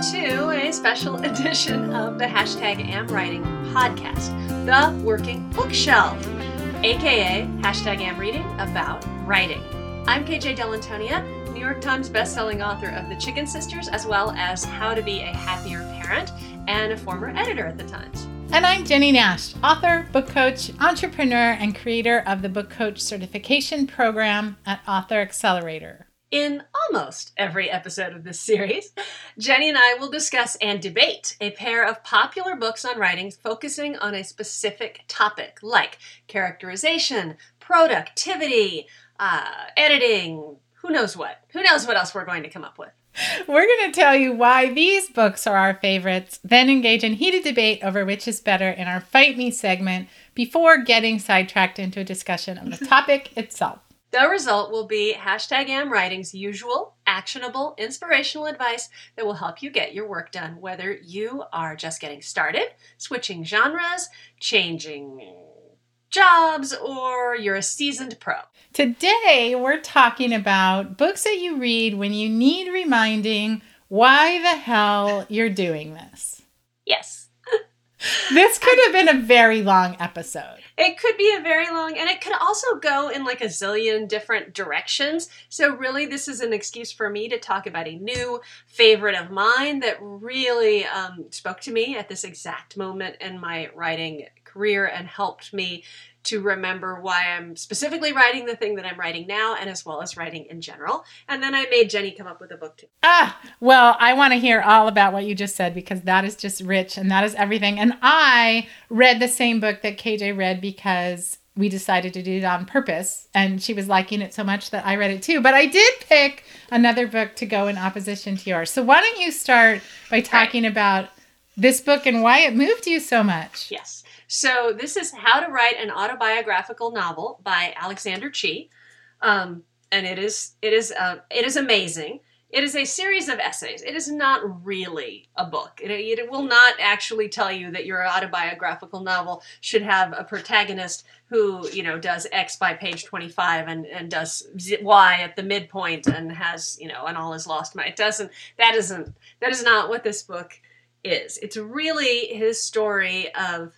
to a special edition of the #AmWriting podcast, the Working Bookshelf, aka #AmReading about writing. I'm KJ Dell'Antonia, New York Times bestselling author of The Chicken Sisters, as well as How to Be a Happier Parent, and a former editor at the Times. And I'm Jenny Nash, author, book coach, entrepreneur, and creator of the Book Coach Certification Program at Author Accelerator. In almost every episode of this series, Jenny and I will discuss and debate a pair of popular books on writing focusing on a specific topic like characterization, productivity, editing, who knows what. Who knows what else we're going to come up with. We're going to tell you why these books are our favorites, then engage in heated debate over which is better in our Fight Me segment before getting sidetracked into a discussion of the topic itself. The result will be #AmWriting's usual, actionable, inspirational advice that will help you get your work done, whether you are just getting started, switching genres, changing jobs, or you're a seasoned pro. Today, we're talking about books that you read when you need reminding why the hell you're doing this. Yes. This could have been a very long episode. It could be a very long, and it could also go in like a zillion different directions. So really, this is an excuse for me to talk about a new favorite of mine that really spoke to me at this exact moment in my writing career and helped me to remember why I'm specifically writing the thing that I'm writing now, and as well as writing in general. And then I made Jenny come up with a book too. Well, I want to hear all about what you just said because that is just rich and that is everything. And I read the same book that KJ read because we decided to do it on purpose. And she was liking it so much that I read it too. But I did pick another book to go in opposition to yours. So why don't you start by talking about this book and why it moved you so much? Yes. So this is How to Write an Autobiographical Novel by Alexander Chee, and it is amazing. It is a series of essays. It is not really a book. It will not actually tell you that your autobiographical novel should have a protagonist who, does X by page 25 and does Y at the midpoint and has, and all is lost. That is not what this book is. It's really his story of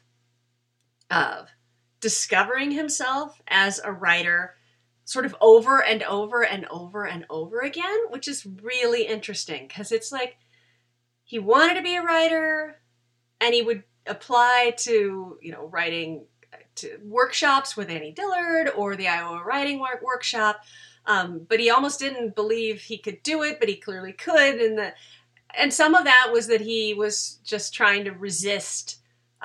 discovering himself as a writer sort of over and over and over and over again, which is really interesting because it's like he wanted to be a writer and he would apply to, writing to workshops with Annie Dillard or the Iowa Writing Workshop, but he almost didn't believe he could do it, but he clearly could. And some of that was that he was just trying to resist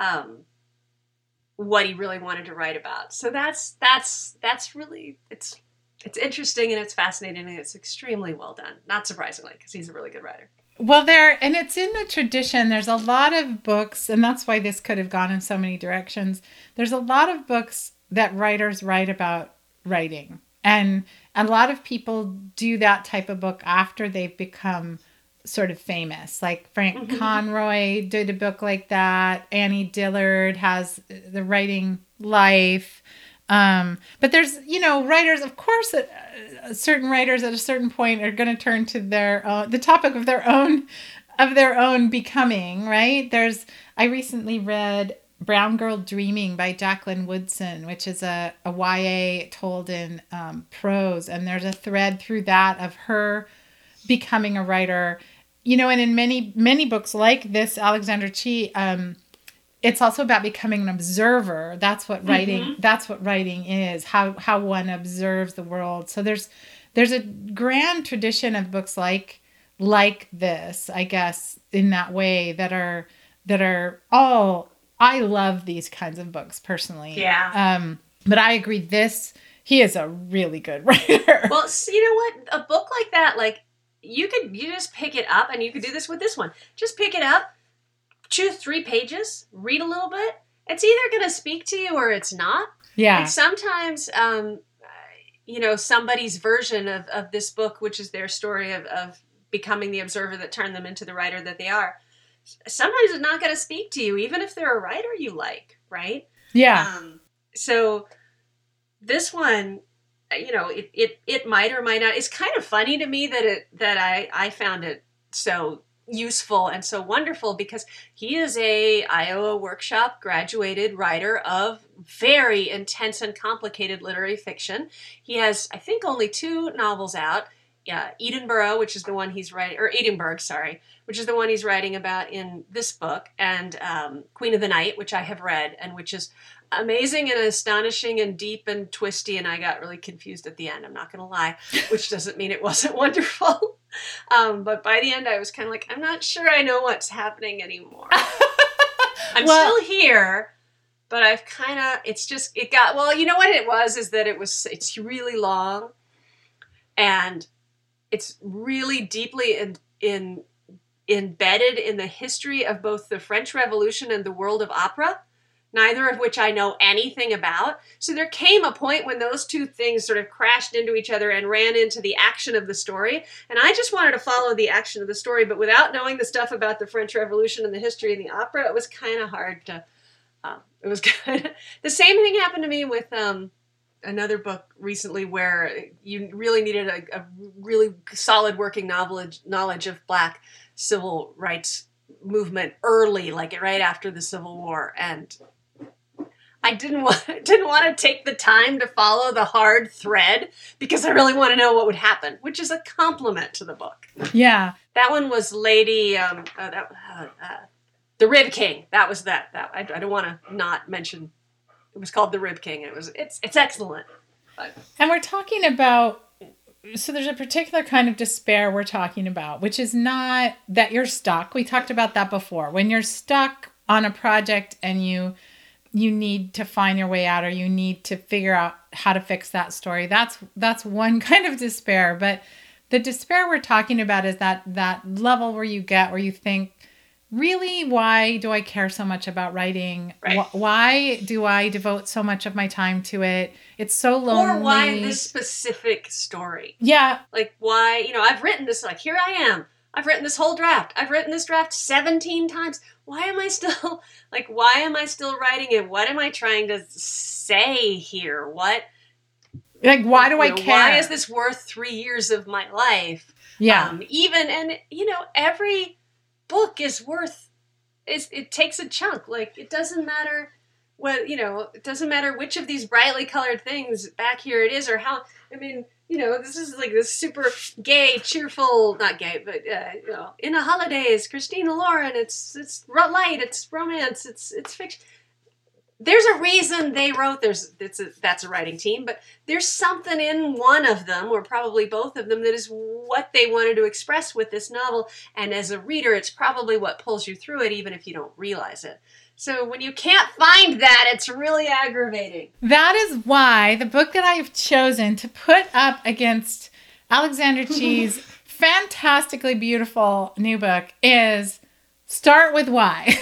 what he really wanted to write about. So that's really, it's interesting and it's fascinating and it's extremely well done. Not surprisingly, because he's a really good writer. Well, and it's in the tradition. There's a lot of books, and that's why this could have gone in so many directions. There's a lot of books that writers write about writing. And a lot of people do that type of book after they've become sort of famous. Like Frank Conroy did a book like that. Annie Dillard has The Writing Life. But there's, writers, of course, certain writers at a certain point are going to turn to the topic of their own becoming, right? I recently read Brown Girl Dreaming by Jacqueline Woodson, which is a YA told in prose. And there's a thread through that of her becoming a writer. And in many, many books like this, Alexander Chee, it's also about becoming an observer. That's what writing. That's what writing is. How one observes the world. So there's a grand tradition of books like this, I guess, in that way that are all. I love these kinds of books personally. Yeah. But I agree. He is a really good writer. Well, so you know what? A book like that, you just pick it up, and you could do this with this one. Just pick it up, choose 3 pages, read a little bit. It's either going to speak to you or it's not. Yeah. And sometimes, somebody's version of this book, which is their story of becoming the observer that turned them into the writer that they are, sometimes it's not going to speak to you, even if they're a writer you like, right? Yeah. So this one, it might or might not. It's kind of funny to me that I found it so useful and so wonderful because he is a Iowa Workshop graduated writer of very intense and complicated literary fiction. He has, I think, only 2 novels out. Edinburgh, which is the one he's writing, or Edinburgh, sorry, which is the one he's writing about in this book, and Queen of the Night, which I have read, and which is amazing and astonishing and deep and twisty, and I got really confused at the end, I'm not going to lie, which doesn't mean it wasn't wonderful. But by the end, I was kind of like, I'm not sure I know what's happening anymore. I'm still here, but I've kind of, you know what it was, is that it's really long, and it's really deeply embedded in the history of both the French Revolution and the world of opera, neither of which I know anything about. So there came a point when those 2 things sort of crashed into each other and ran into the action of the story. And I just wanted to follow the action of the story, but without knowing the stuff about the French Revolution and the history of the opera, it was kind of hard to, the same thing happened to me with another book recently where you really needed a really solid working knowledge of Black civil rights movement early, like right after the Civil War, and I didn't want to take the time to follow the hard thread because I really want to know what would happen, which is a compliment to the book. Yeah, that one was Lady The Rib King. That was that. I don't want to not mention. It was called The Rib King. It's excellent. But. And we're talking about, so there's a particular kind of despair we're talking about, which is not that you're stuck. We talked about that before. When you're stuck on a project and you need to find your way out, or you need to figure out how to fix that story, that's one kind of despair. But the despair we're talking about is that level where you think, really, why do I care so much about writing? Right. Why do I devote so much of my time to it? It's so lonely. Or why this specific story? Yeah. Like, why, I've written this, like, here I am. I've written this whole draft. I've written this draft 17 times. Why am I still writing it? What am I trying to say here? Why do I care? Why is this worth 3 years of my life? Yeah. Every book is worth, it takes a chunk. Like, it doesn't matter it doesn't matter which of these brightly colored things back here it is, or how, this is like this super gay, cheerful, not gay, but, in the holidays, Christina Lauren, it's light, it's romance, it's fiction. There's a reason they wrote, that's a writing team, but there's something in one of them, or probably both of them, that is what they wanted to express with this novel. And as a reader, it's probably what pulls you through it, even if you don't realize it. So when you can't find that, it's really aggravating. That is why the book that I've chosen to put up against Alexander Chi's fantastically beautiful new book is Start With Why.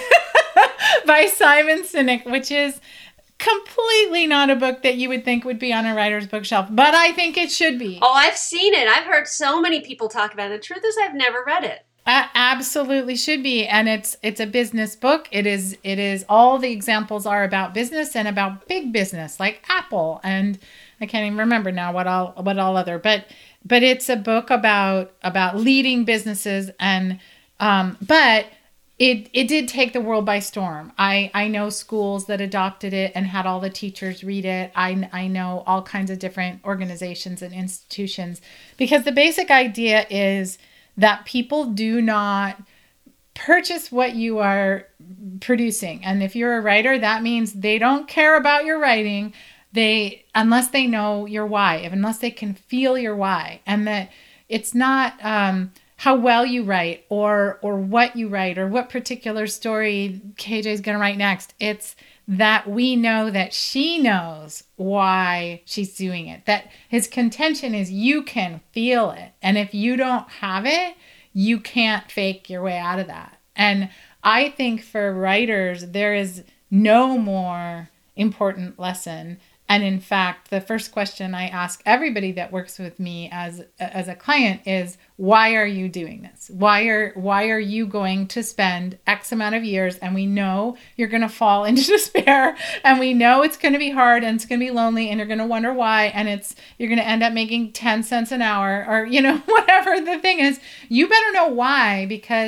By Simon Sinek, which is completely not a book that you would think would be on a writer's bookshelf, but I think it should be. Oh, I've seen it. I've heard so many people talk about it. The truth is, I've never read it. Absolutely should be, and it's a business book. It is all the examples are about business and about big business, like Apple, and I can't even remember now what all other, but it's a book about leading businesses, and but. It did take the world by storm. I know schools that adopted it and had all the teachers read it. I know all kinds of different organizations and institutions, because the basic idea is that people do not purchase what you are producing. And if you're a writer, that means they don't care about your writing, unless they know your why, unless they can feel your why, and that it's not how well you write or what you write or what particular story KJ is going to write next. It's that we know that she knows why she's doing it. That his contention is you can feel it. And if you don't have it, you can't fake your way out of that. And I think for writers, there is no more important lesson. And in fact, the first question I ask everybody that works with me as a client is, why are you doing this? Why are you going to spend X amount of years, and we know you're going to fall into despair, and we know it's going to be hard, and it's going to be lonely, and you're going to wonder why, and you're going to end up making 10 cents an hour, or whatever the thing is. You better know why, because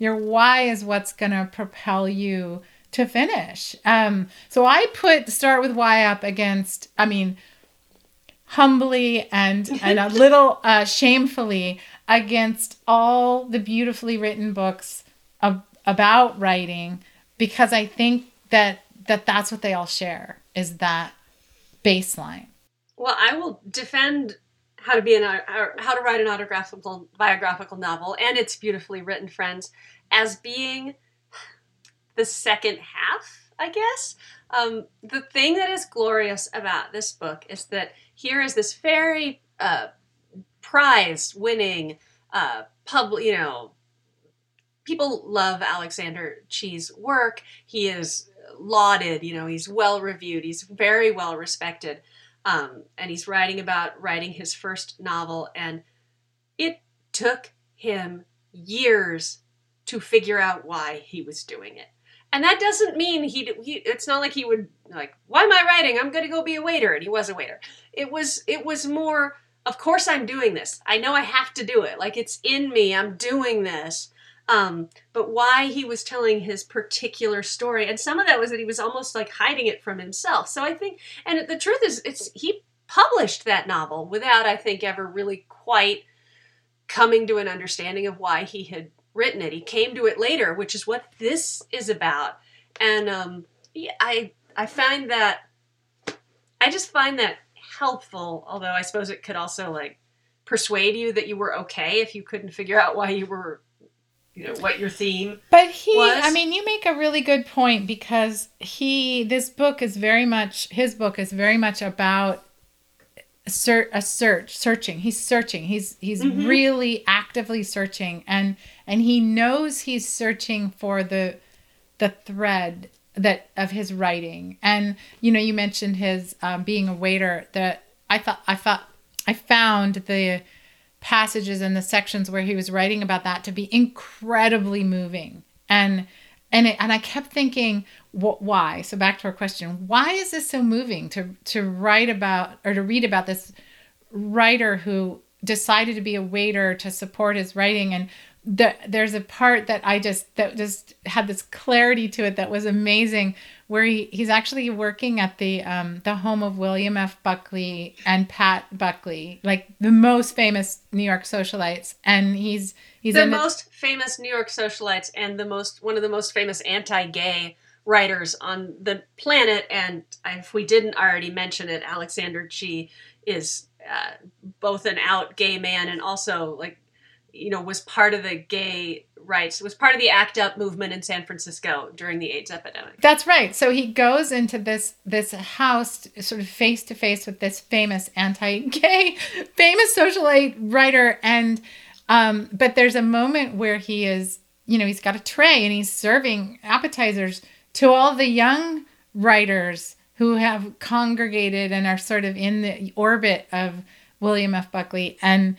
Your why is what's going to propel you to finish. So I start with why up against, I mean, humbly and a little shamefully against all the beautifully written books about writing, because I think that's what they all share, is that baseline. Well, I will defend how to write an biographical novel and its beautifully written friends as being the second half, I guess. The thing that is glorious about this book is that here is this very prize-winning people love Alexander Chi's work. He is lauded, he's well-reviewed, he's very well-respected. And he's writing about writing his first novel, and it took him years to figure out why he was doing it. And that doesn't mean it's not like he would like, why am I writing? I'm going to go be a waiter. And he was a waiter. It was more, of course I'm doing this. I know I have to do it. Like, it's in me. I'm doing this. But why he was telling his particular story, and some of that was that he was almost like hiding it from himself. So I think, and the truth is, he published that novel without, I think, ever really quite coming to an understanding of why he had written it. He came to it later, which is what this is about. And I find that, I just find that helpful, although I suppose it could also like persuade you that you were okay if you couldn't figure out why you were, what your theme was. I mean, you make a really good point, because his book is very much about searching. He's searching. He's mm-hmm. really actively searching, and he knows he's searching for the thread that of his writing. And you mentioned his being a waiter. That I found the passages and the sections where he was writing about that to be incredibly moving, and I kept thinking, why? So back to our question, why is this so moving to write about, or to read about this writer who decided to be a waiter to support his writing? And there's a part that just had this clarity to it that was amazing, where he's actually working at the home of William F. Buckley and Pat Buckley, like the most famous New York socialites, and he's the most famous New York socialites and one of the most famous anti-gay writers on the planet. And if we didn't already mention it, Alexander Chi is both an out gay man and also was part of the gay rights, was part of the ACT UP movement in San Francisco during the AIDS epidemic. That's right. So he goes into this house sort of face to face with this famous anti-gay, famous socialite writer. And, but there's a moment where he is, he's got a tray and he's serving appetizers to all the young writers who have congregated and are sort of in the orbit of William F. Buckley. And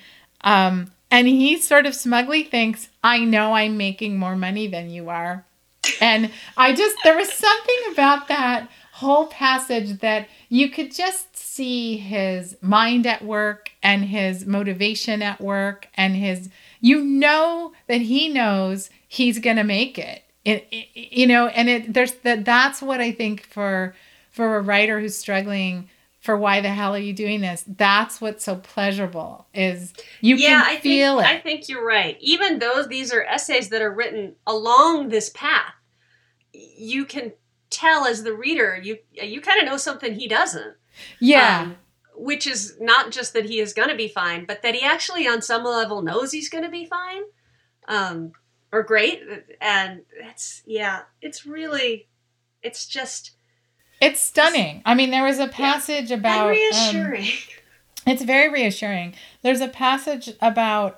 he sort of smugly thinks, I know I'm making more money than you are. And there was something about that whole passage that you could just see his mind at work and his motivation at work, and that he knows he's going to make it. That's what I think for a writer who's struggling for why the hell are you doing this? That's what's so pleasurable, is you can feel it. I think you're right. Even though these are essays that are written along this path, you can tell as the reader, you kind of know something he doesn't. Yeah. Which is not just that he is going to be fine, but that he actually on some level knows he's going to be fine. Or great. And it's stunning. I mean, there was a passage about... reassuring. It's very reassuring. There's a passage about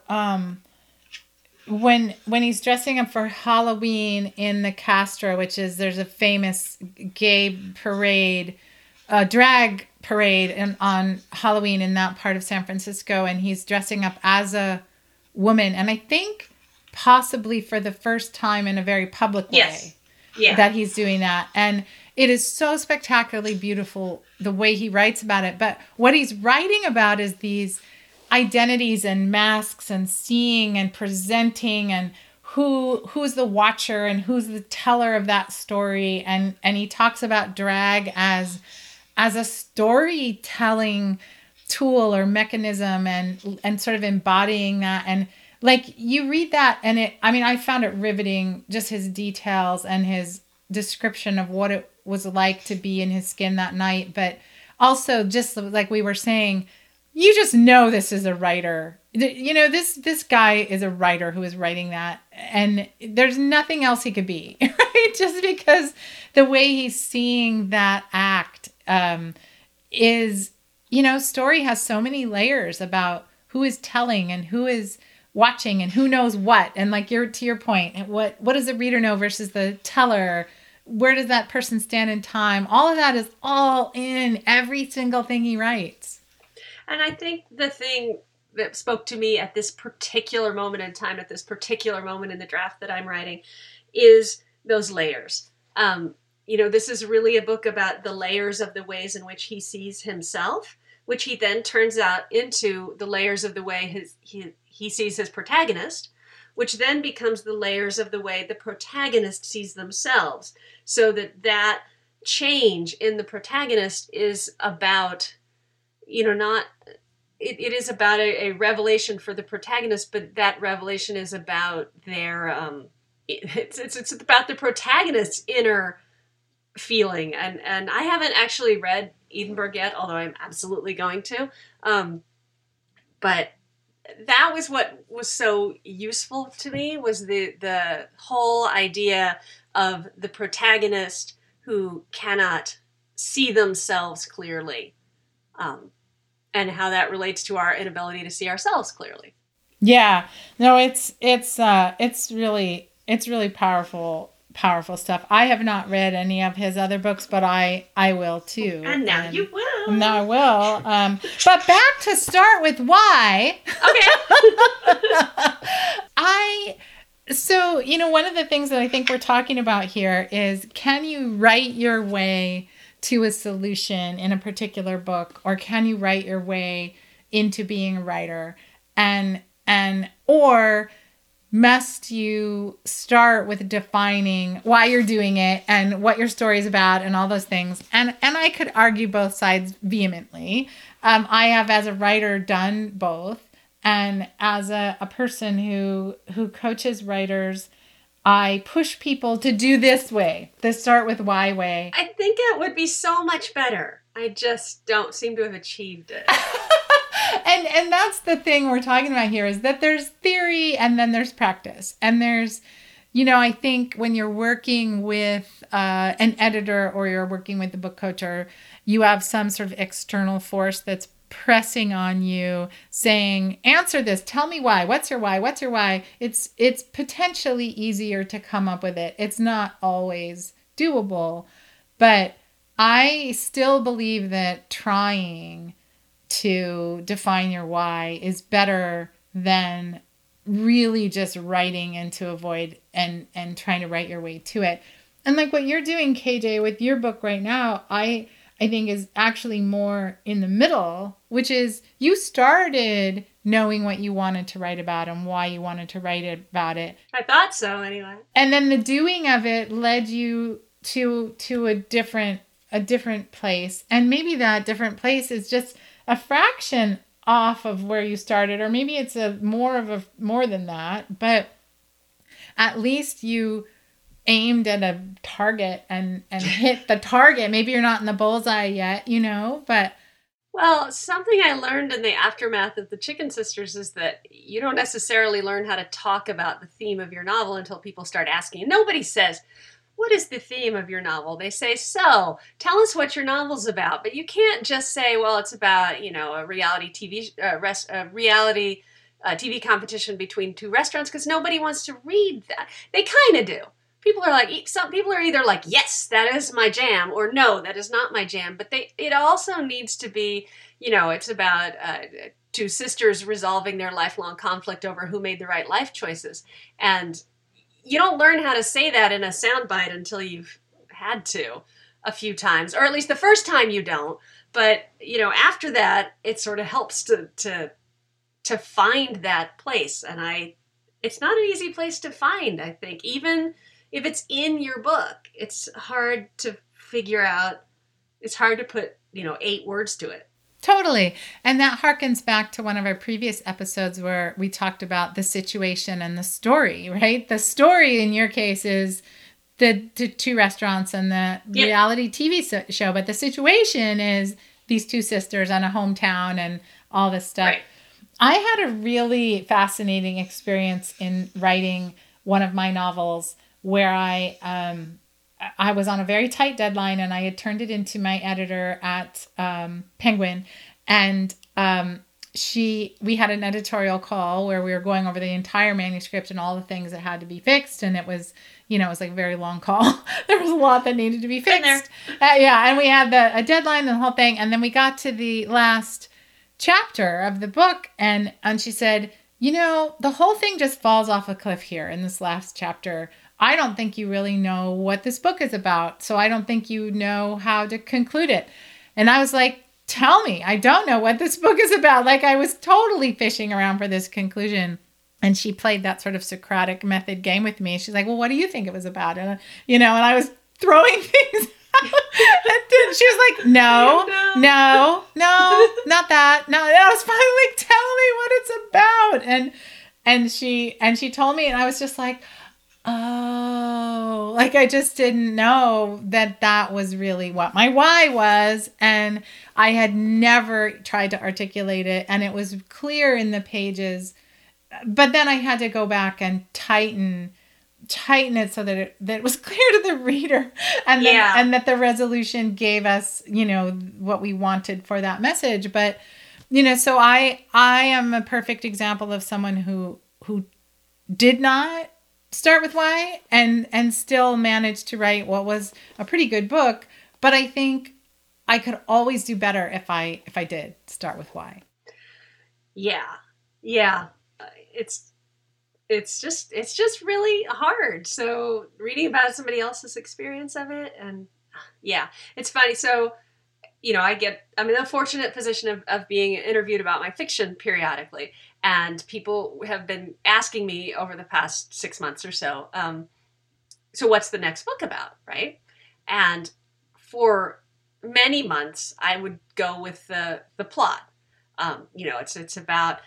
when he's dressing up for Halloween in the Castro, there's a famous gay parade, drag parade on Halloween in that part of San Francisco, and he's dressing up as a woman. And I think possibly for the first time in a very public way that he's doing that. And it is so spectacularly beautiful the way he writes about it. But what he's writing about is these identities and masks and seeing and presenting and who's the watcher and who's the teller of that story. And he talks about drag as a storytelling tool or mechanism, and sort of embodying that. And like, you read that and I found it riveting, just his details and his description of what it was like to be in his skin that night. But also, just like we were saying, you just know this is a writer. You know, this guy is a writer who is writing that, and there's nothing else he could be, right? Just because the way he's seeing that act is, you know, story has so many layers about who is telling and who is watching and who knows what. And like, to your point, what does the reader know versus the teller? Where does that person stand in time? All of that is all in every single thing he writes. And I think the thing that spoke to me at this particular moment in time, at this particular moment in the draft that I'm writing, is those layers. You know, this is really a book about the layers of the ways in which he sees himself, which he then turns out into the layers of the way he sees his protagonist, which then becomes the layers of the way the protagonist sees themselves. So that change in the protagonist is about, you know, not... It is about a revelation for the protagonist, but that revelation is about their it's about the protagonist's inner feeling. And I haven't actually read Edinburgh yet, although I'm absolutely going to. But that was what was so useful to me, was the whole idea of the protagonist who cannot see themselves clearly. And how that relates to our inability to see ourselves clearly. Yeah, no, it's really powerful stuff. I have not read any of his other books, but I will too. And now you will. Now I will. But back to start with why. Okay. So, you know, one of the things that I think we're talking about here is, can you write your way to a solution in a particular book, or can you write your way into being a writer? Or must you start with defining why you're doing it and what your story is about and all those things? And I could argue both sides vehemently. I have, as a writer, done both. And as a person who coaches writers, I push people to do this way, the start with why way. I think it would be so much better. I just don't seem to have achieved it. And that's the thing we're talking about here, is that there's theory and then there's practice. And there's, you know, I think when you're working with an editor, or you're working with a book coach, or you have some sort of external force that's pressing on you, saying, answer this, tell me why, what's your why, it's potentially easier to come up with it. It's not always doable, but I still believe that trying to define your why is better than really just writing into a void and trying to write your way to it. And like what you're doing, KJ, with your book right now, I think is actually more in the middle, which is, you started knowing what you wanted to write about and why you wanted to write about it. I thought so, anyway. And then the doing of it led you to a different place. And maybe that different place is just a fraction off of where you started, or maybe it's more than that, but at least you aimed at a target and hit the target. Maybe you're not in the bullseye yet, you know, but... Well, something I learned in the aftermath of the Chicken Sisters is that you don't necessarily learn how to talk about the theme of your novel until people start asking. Nobody says, what is the theme of your novel? They say, so, tell us what your novel's about. But you can't just say, well, it's about, you know, a reality TV TV competition between two restaurants, because nobody wants to read that. They kind of do. Some people are either like, yes, that is my jam, or no, that is not my jam. But it also needs to be, you know, it's about two sisters resolving their lifelong conflict over who made the right life choices. And you don't learn how to say that in a soundbite until you've had to a few times, or at least the first time you don't. But, you know, after that, it sort of helps to find that place. And it's not an easy place to find, I think. Even if it's in your book, it's hard to figure out. It's hard to put, 8 words to it. Totally. And that harkens back to one of our previous episodes where we talked about the situation and the story, right? The story in your case is the 2 restaurants and the reality TV show, but the situation is these 2 sisters and a hometown and all this stuff. Right. I had a really fascinating experience in writing one of my novels where I was on a very tight deadline, and I had turned it into my editor at Penguin, and we had an editorial call where we were going over the entire manuscript and all the things that had to be fixed, and it was like a very long call. There was a lot that needed to be fixed. And we had a deadline and the whole thing, and then we got to the last chapter of the book, and she said, the whole thing just falls off a cliff here in this last chapter. I don't think you really know what this book is about, so I don't think you know how to conclude it. And I was like, tell me, I don't know what this book is about. Like, I was totally fishing around for this conclusion. And she played that sort of Socratic method game with me. She's like, well, what do you think it was about? And, and I was throwing things out. And she was like, no, not that. No, I was finally like, tell me what it's about. And she told me, and I was just like, oh, like I just didn't know that was really what my why was. And I had never tried to articulate it. And it was clear in the pages. But then I had to go back and tighten it so that it was clear to the reader, and that the resolution gave us, what we wanted for that message. But, so I am a perfect example of someone who did not start with why and still managed to write what was a pretty good book. But I think I could always do better if I did start with why. Yeah. It's just really hard. So reading about somebody else's experience of it, and it's funny. So, I'm in the fortunate position of being interviewed about my fiction periodically, and people have been asking me over the past 6 months or so, so what's the next book about, right? And for many months, I would go with the plot. It's about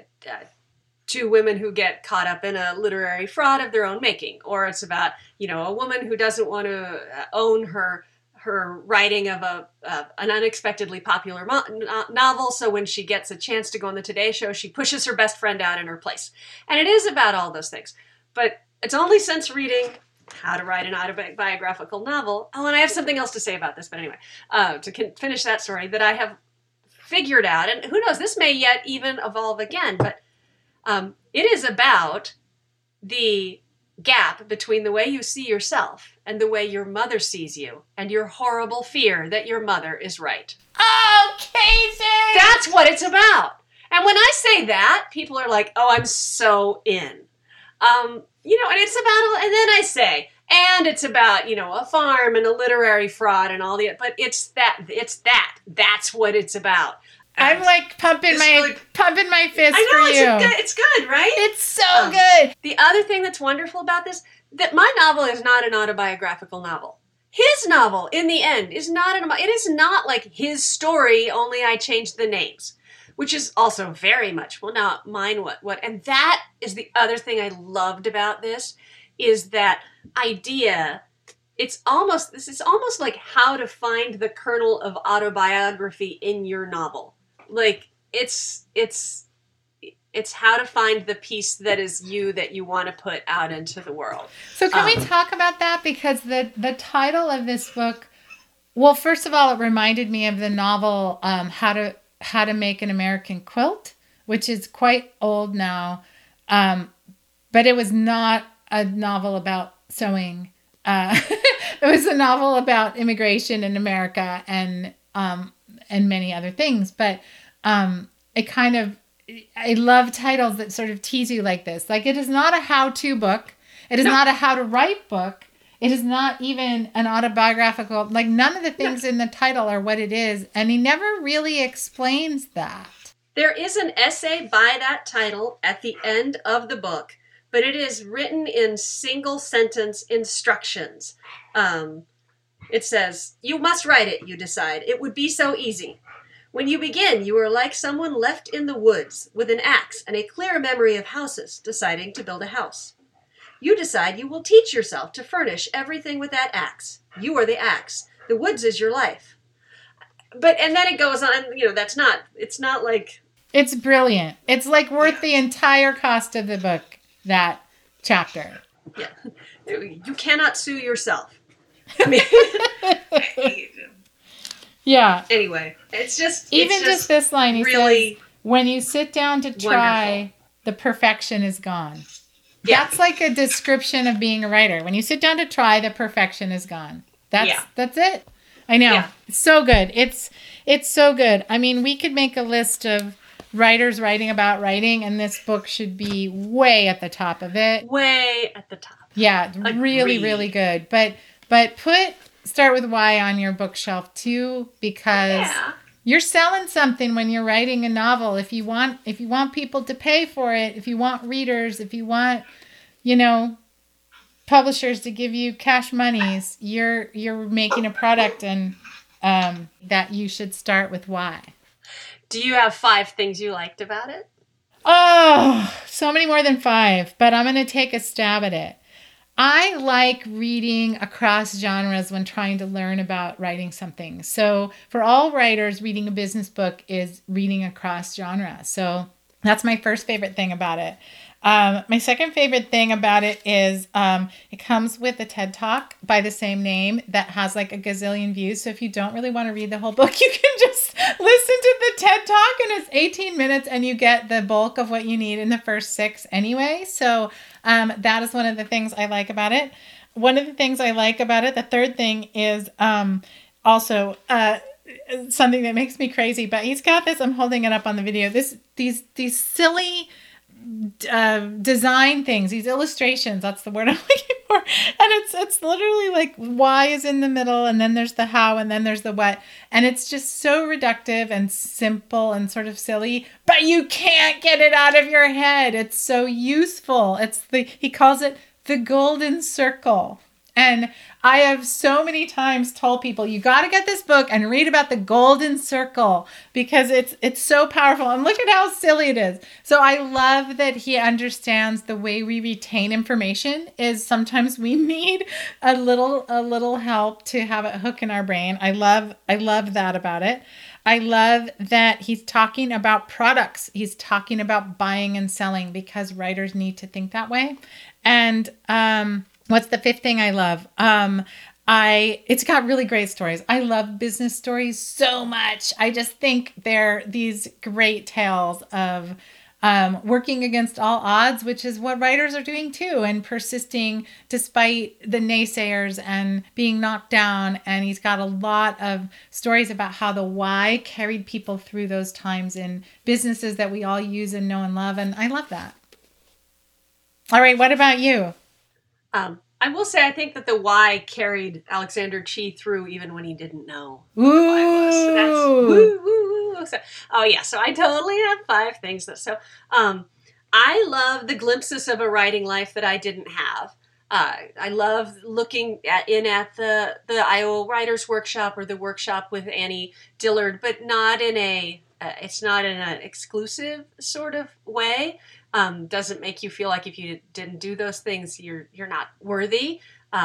2 women who get caught up in a literary fraud of their own making, or it's about, a woman who doesn't want to own her writing of an unexpectedly popular novel. So when she gets a chance to go on the Today Show, she pushes her best friend out in her place. And it is about all those things. But it's only since reading How to Write an Autobiographical Novel. Oh, and I have something else to say about this. But anyway, to finish that story, that I have figured out, and who knows, this may yet even evolve again, but it is about the gap between the way you see yourself and the way your mother sees you, and your horrible fear that your mother is right. Oh, Casey! That's what it's about. And when I say that, people are like, oh, I'm so in. And it's about, and then I say, and it's about, a farm and a literary fraud and all but that's what it's about. I'm like pumping my fist I know, for you. It's good, right? It's so good. The other thing that's wonderful about this, that my novel is not an autobiographical novel. His novel, in the end, is not it is not like his story, only I changed the names, which is also very much, well, not mine, what. And that is the other thing I loved about this, is that idea. It's almost like how to find the kernel of autobiography in your novel. Like it's how to find the piece that is you, that you want to put out into the world. So can we talk about that? Because the title of this book, well, first of all, it reminded me of the novel How to Make an American Quilt, which is quite old now, but it was not a novel about sewing. It was a novel about immigration in America and many other things. But I love titles that sort of tease you like this. Like, it is not a how-to book. It is not a how-to-write book. It is not even an autobiographical. Like, none of the things in the title are what it is. And he never really explains that. There is an essay by that title at the end of the book but it is written in single sentence instructions. It says, "You must write it, you decide. It would be so easy. When you begin, you are like someone left in the woods with an axe and a clear memory of houses, deciding to build a house. You decide you will teach yourself to furnish everything with that axe. You are the axe. The woods is your life." And then it goes on, it's not like... It's brilliant. It's like worth the entire cost of the book, that chapter. Yeah. You cannot sue yourself. I mean, yeah. Anyway, it's just this line, he really says, when you sit down to try, wonderful. The perfection is gone. Yeah. That's like a description of being a writer. When you sit down to try, the perfection is gone. That's it. I know. Yeah. It's so good. It's so good. I mean, we could make a list of writers writing about writing, and this book should be way at the top of it. Way at the top. Yeah, really, really good. But start with Why on your bookshelf too, because you're selling something when you're writing a novel. If you want people to pay for it, if you want readers, if you want, publishers to give you cash monies, you're making a product, and that you should start with Why. Do you have 5 things you liked about it? Oh, so many more than 5, but I'm going to take a stab at it. I like reading across genres when trying to learn about writing something. So for all writers, reading a business book is reading across genre. So that's my first favorite thing about it. My second favorite thing about it is it comes with a TED Talk by the same name that has like a gazillion views. So if you don't really want to read the whole book, you can just listen to the TED Talk, and it's 18 minutes and you get the bulk of what you need in the first 6 anyway. So that is one of the things I like about it. One of the things I like about it, the third thing is also something that makes me crazy, but he's got this, I'm holding it up on the video, these silly design things, these illustrations, that's the word I'm looking for, and it's literally like why is in the middle, and then there's the how, and then there's the what, and it's just so reductive and simple and sort of silly, but you can't get it out of your head. It's so useful. He calls it the golden circle. And I have so many times told people, you got to get this book and read about the golden circle, because it's so powerful. And look at how silly it is. So I love that he understands the way we retain information is sometimes we need a little help to have it hook in our brain. I love that about it. I love that he's talking about products. He's talking about buying and selling, because writers need to think that way. And what's the 5th thing I love? It's got really great stories. I love business stories so much. I just think they're these great tales of working against all odds, which is what writers are doing too, and persisting despite the naysayers and being knocked down. And he's got a lot of stories about how the why carried people through those times in businesses that we all use and know and love. And I love that. All right, what about you? I will say I think that the why carried Alexander Chee through even when he didn't know what the why was. So that's woo, woo, woo. So I totally have 5 things. I love the glimpses of a writing life that I didn't have. I love looking at the Iowa Writers Workshop or the workshop with Annie Dillard, but not in it's not in an exclusive sort of way. Doesn't make you feel like if you didn't do those things, you're not worthy.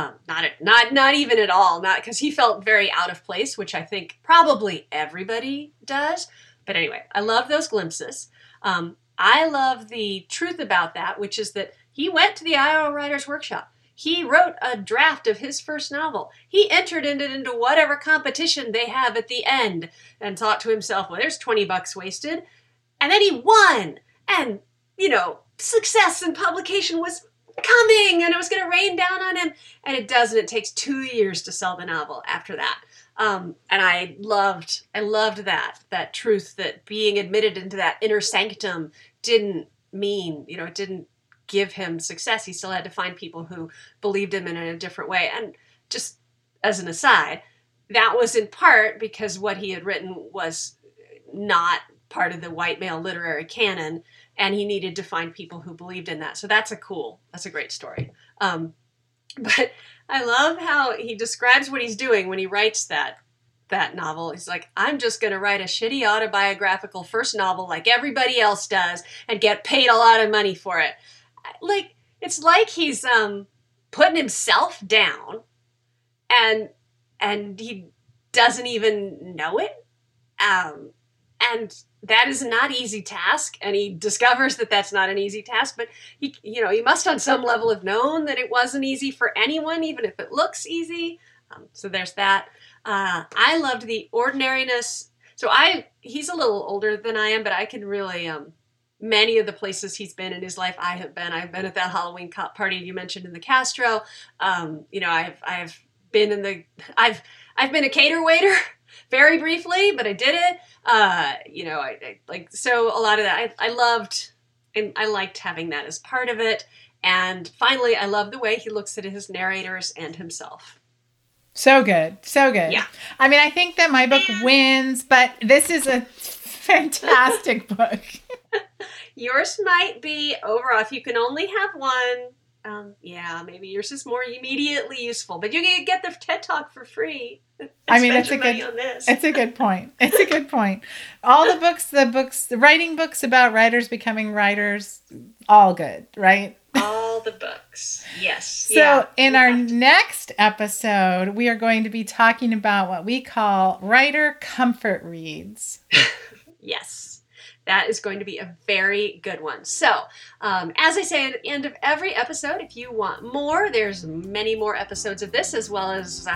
Not even at all. Not because he felt very out of place, which I think probably everybody does. But anyway, I love those glimpses. I love the truth about that, which is that he went to the Iowa Writers Workshop. He wrote a draft of his first novel. He entered it into whatever competition they have at the end and thought to himself, well, there's $20 wasted. And then he won. And success and publication was coming, and it was going to rain down on him. And it doesn't. It takes 2 years to sell the novel after that. And I loved that truth, that being admitted into that inner sanctum didn't mean, it didn't give him success. He still had to find people who believed him in a different way. And just as an aside, that was in part because what he had written was not part of the white male literary canon, and he needed to find people who believed in that. So that's a great story. But I love how he describes what he's doing when he writes that novel. He's like, I'm just going to write a shitty autobiographical first novel like everybody else does and get paid a lot of money for it. Like, it's like he's putting himself down and he doesn't even know it. And that is not an easy task. And he discovers that that's not an easy task, but he must on some level have known that it wasn't easy for anyone, even if it looks easy. So there's that. I loved the ordinariness. So he's a little older than I am, but I can really, many of the places he's been in his life, I've been at that Halloween party you mentioned in the Castro. I've been I've been a cater waiter very briefly, but I did it. So a lot of that I loved, and I liked having that as part of it. And finally, I love the way he looks at his narrators and himself. So good. So good. Yeah. I mean, I think that my book wins, but this is a fantastic book. Yours might be overall, if you can only have one, maybe yours is more immediately useful, but you can get the TED Talk for free. I mean, it's a good point. It's a good point. All the writing books about writers becoming writers, all good, right? All the books. Yes. So in our next episode, we are going to be talking about what we call writer comfort reads. Yes. That is going to be a very good one. So, as I say at the end of every episode, if you want more, there's many more episodes of this, as well as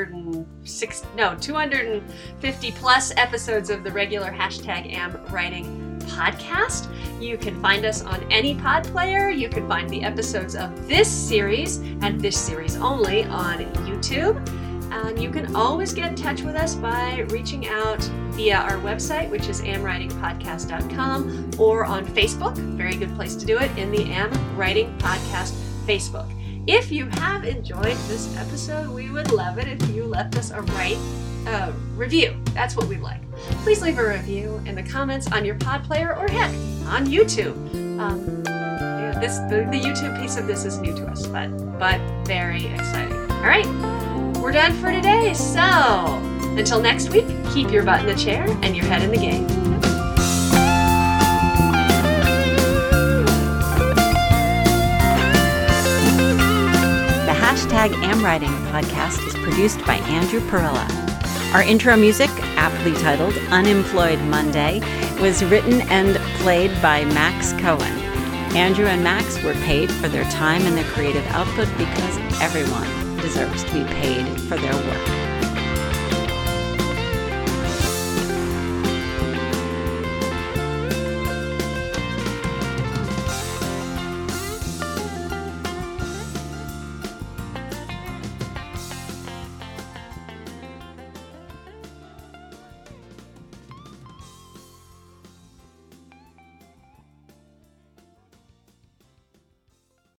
250 plus episodes of the regular #AmWriting podcast. You can find us on any pod player. You can find the episodes of this series and this series only on YouTube. And you can always get in touch with us by reaching out via our website, which is amwritingpodcast.com, or on Facebook. Very good place to do it, in the Am Writing Podcast Facebook. If you have enjoyed this episode, we would love it if you left us a review. That's what we'd like. Please leave a review in the comments on your pod player, or heck, on YouTube. The YouTube piece of this is new to us, but very exciting. All right. We're done for today, so until next week, keep your butt in the chair and your head in the game. The #AmWriting podcast is produced by Andrew Perella. Our intro music, aptly titled Unemployed Monday, was written and played by Max Cohen. Andrew and Max were paid for their time and their creative output because everyone deserves to be paid for their work.